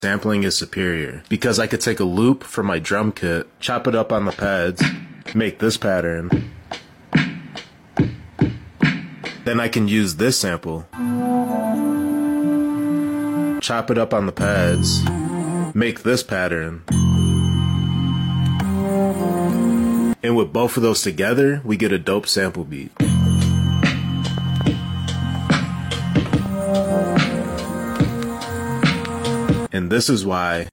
sampling is superior because I could take a loop from my drum kit, chop it up on the pads, make this pattern. Then I can use this sample, chop it up on the pads, make this pattern. And with both of those together, we get a dope sample beat. And this is why